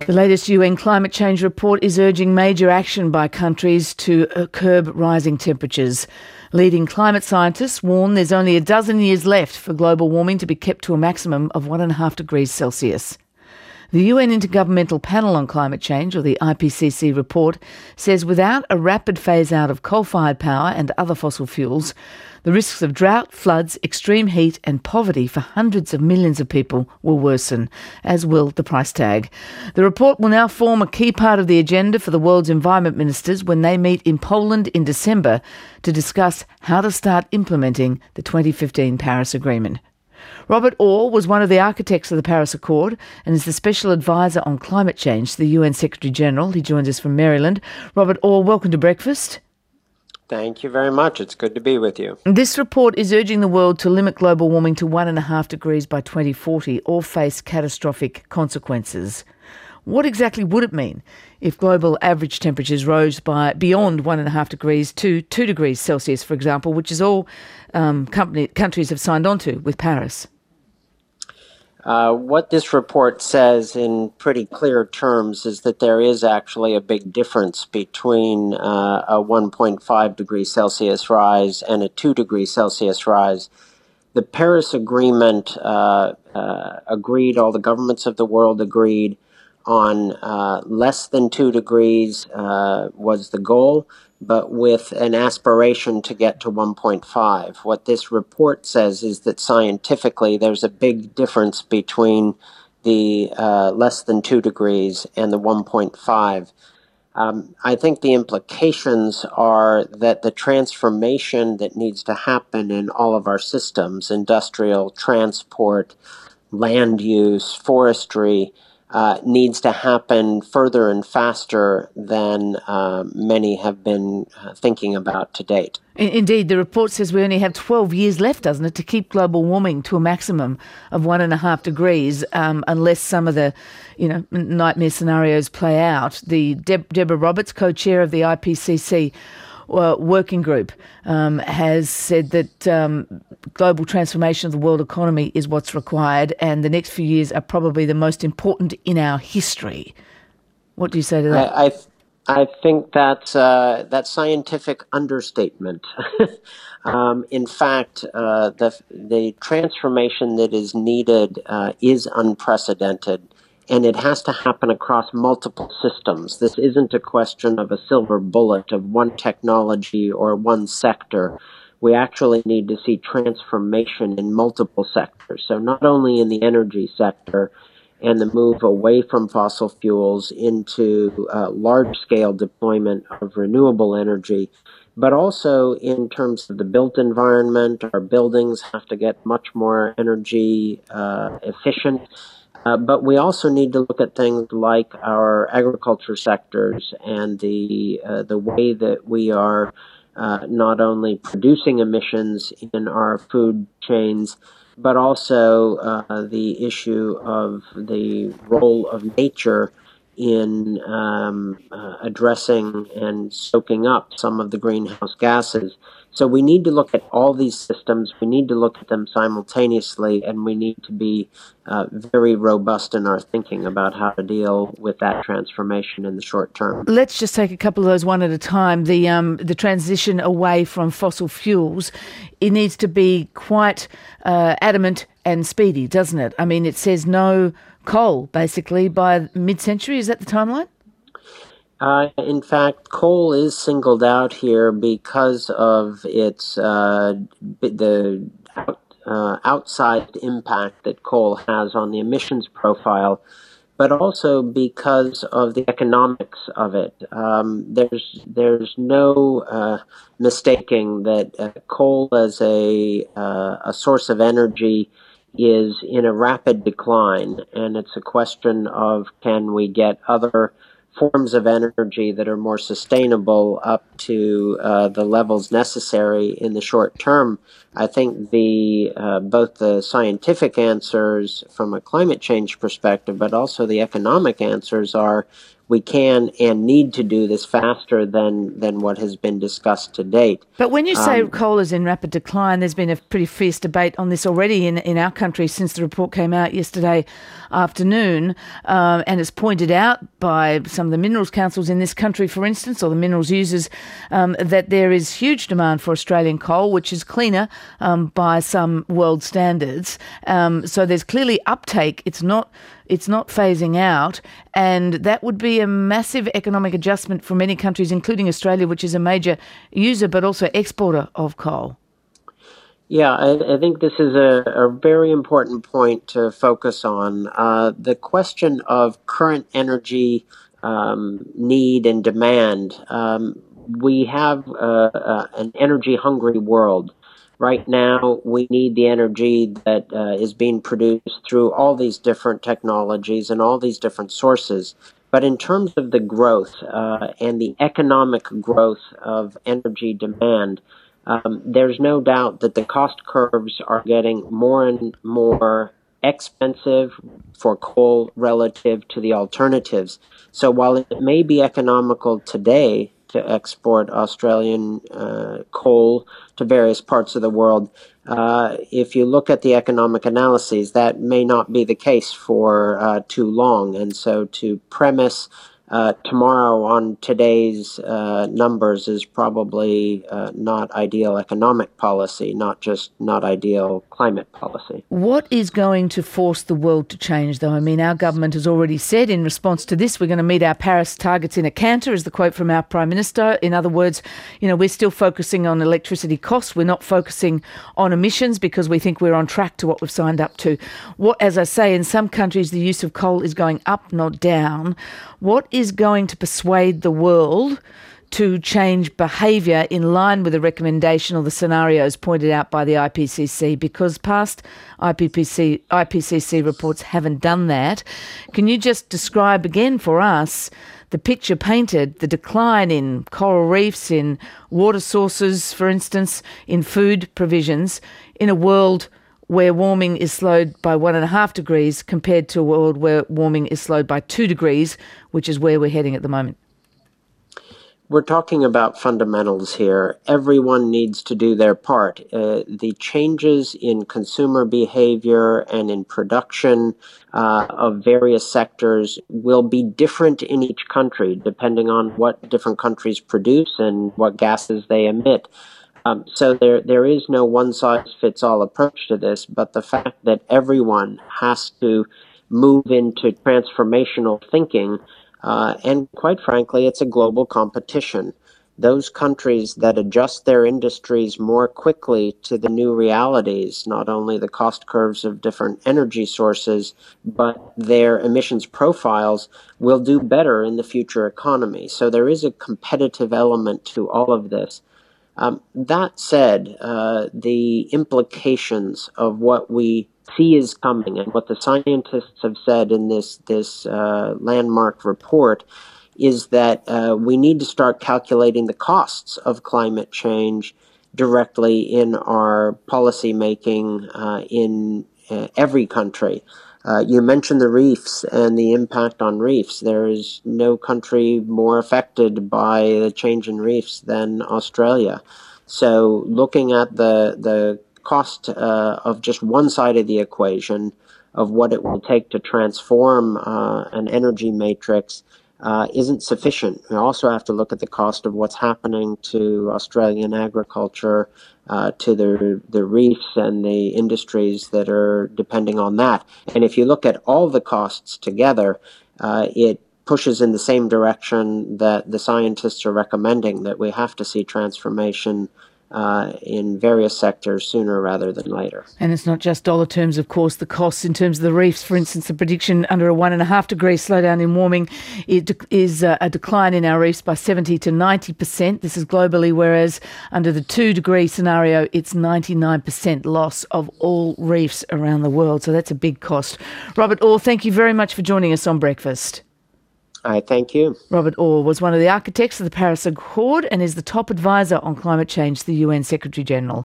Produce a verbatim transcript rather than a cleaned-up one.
The latest U N climate change report is urging major action by countries to curb rising temperatures. Leading climate scientists warn there's only a dozen years left for global warming to be kept to a maximum of one and a half degrees Celsius. The U N Intergovernmental Panel on Climate Change, or the I P C C report, says without a rapid phase-out of coal-fired power and other fossil fuels, the risks of drought, floods, extreme heat and poverty for hundreds of millions of people will worsen, as will the price tag. The report will now form a key part of the agenda for the world's environment ministers when they meet in Poland in December to discuss how to start implementing the twenty fifteen Paris Agreement. Robert Orr was one of the architects of the Paris Accord and is the Special Advisor on Climate Change to the U N Secretary-General. He joins us from Maryland. Robert Orr, welcome to Breakfast. Thank you very much. It's good to be with you. This report is urging the world to limit global warming to one and a half degrees by twenty forty or face catastrophic consequences. What exactly would it mean if global average temperatures rose by beyond one and a half degrees to two degrees Celsius, for example, which is all um, company, countries have signed on to with Paris? Uh, what this report says in pretty clear terms is that there is actually a big difference between uh, a one point five degree Celsius rise and a two degree Celsius rise. The Paris Agreement uh, uh, agreed, all the governments of the world agreed, on uh, less than two degrees uh, was the goal, but with an aspiration to get to one point five. What this report says is that scientifically there's a big difference between the uh, less than two degrees and the one point five. Um, I think the implications are that the transformation that needs to happen in all of our systems, industrial, transport, land use, forestry, Uh, needs to happen further and faster than uh, many have been uh, thinking about to date. Indeed, the report says we only have twelve years left, doesn't it, to keep global warming to a maximum of one and a half degrees, um, unless some of the, you know, nightmare scenarios play out. The Deb- Deborah Roberts, co-chair of the I P C C uh, working group, um, has said that um, global transformation of the world economy is what's required, and the next few years are probably the most important in our history. What do you say to that? I, I, I think that's, uh, that's scientific understatement. um, in fact, uh, the, the transformation that is needed uh, is unprecedented, and it has to happen across multiple systems. This isn't a question of a silver bullet of one technology or one sector. We actually need to see transformation in multiple sectors. So not only in the energy sector and the move away from fossil fuels into uh, large-scale deployment of renewable energy, but also in terms of the built environment. Our buildings have to get much more energy uh, efficient. Uh, but we also need to look at things like our agriculture sectors and the uh, the way that we are uh, not only producing emissions in our food chains, but also uh, the issue of the role of nature in um, uh, addressing and soaking up some of the greenhouse gases. So we need to look at all these systems, we need to look at them simultaneously, and we need to be uh, very robust in our thinking about how to deal with that transformation in the short term. Let's just take a couple of those one at a time. The um, the transition away from fossil fuels, it needs to be quite uh, adamant and speedy, doesn't it? I mean, it says no coal, basically, by mid-century. Is that the timeline? Uh, in fact, coal is singled out here because of its uh, the out, uh, outsized impact that coal has on the emissions profile, but also because of the economics of it. Um, there's there's no uh, mistaking that uh, coal as a uh, a source of energy is in a rapid decline, and it's a question of can we get other forms of energy that are more sustainable up to uh, the levels necessary in the short term. I think the uh, both the scientific answers from a climate change perspective, but also the economic answers are we can and need to do this faster than, than what has been discussed to date. But when you say Um, coal is in rapid decline, there's been a pretty fierce debate on this already in, in our country since the report came out yesterday afternoon. Um, and it's pointed out by some of the minerals councils in this country, for instance, or the minerals users, um, that there is huge demand for Australian coal, which is cleaner um, by some world standards. Um, so there's clearly uptake. It's not It's not phasing out, and that would be a massive economic adjustment for many countries, including Australia, which is a major user but also exporter of coal. Yeah, I, I think this is a, a very important point to focus on. Uh, the question of current energy um, need and demand. Um, we have uh, uh, an energy-hungry world. Right now, we need the energy that uh, is being produced through all these different technologies and all these different sources. But in terms of the growth uh, and the economic growth of energy demand, um, there's no doubt that the cost curves are getting more and more expensive for coal relative to the alternatives. So while it may be economical today to export Australian uh, coal to various parts of the world, uh, if you look at the economic analyses, that may not be the case for uh, too long. And so to premise uh, tomorrow on today's uh, numbers is probably uh, not ideal economic policy, not just not ideal climate policy. What is going to force the world to change, though? I mean, our government has already said in response to this, we're going to meet our Paris targets in a canter, is the quote from our Prime Minister. In other words, you know, we're still focusing on electricity costs. We're not focusing on emissions because we think we're on track to what we've signed up to. What, as I say, in some countries, the use of coal is going up, not down. What is going to persuade the world to change behaviour in line with the recommendation or the scenarios pointed out by the I P C C, because past I P C C, I P C C reports haven't done that. Can you just describe again for us the picture painted, the decline in coral reefs, in water sources, for instance, in food provisions, in a world where warming is slowed by one and a half degrees compared to a world where warming is slowed by two degrees, which is where we're heading at the moment? We're talking about fundamentals here. Everyone needs to do their part. Uh, the changes in consumer behavior and in production uh, of various sectors will be different in each country, depending on what different countries produce and what gases they emit. Um, so there, there is no one-size-fits-all approach to this, but the fact that everyone has to move into transformational thinking, uh, and quite frankly, it's a global competition. Those countries that adjust their industries more quickly to the new realities, not only the cost curves of different energy sources, but their emissions profiles, will do better in the future economy. So there is a competitive element to all of this. Um, that said, uh, the implications of what we see is coming and what the scientists have said in this, this uh, landmark report is that uh, we need to start calculating the costs of climate change directly in our policy making uh, in uh, every country. Uh, you mentioned the reefs and the impact on reefs. There is no country more affected by the change in reefs than Australia. So looking at the, the cost uh, of just one side of the equation of what it will take to transform uh, an energy matrix uh, isn't sufficient. We also have to look at the cost of what's happening to Australian agriculture, uh, to the, the reefs and the industries that are depending on that. And if you look at all the costs together, uh, it pushes in the same direction that the scientists are recommending, that we have to see transformation Uh, in various sectors sooner rather than later. And it's not just dollar terms, of course, the costs in terms of the reefs. For instance, the prediction under a one and a half degree slowdown in warming it is uh, a decline in our reefs by seventy to ninety percent. This is globally, whereas under the two degree scenario, it's ninety-nine percent loss of all reefs around the world. So that's a big cost. Robert Orr, thank you very much for joining us on Breakfast. I thank you. Robert Orr was one of the architects of the Paris Accord and is the top advisor on climate change to the U N Secretary General.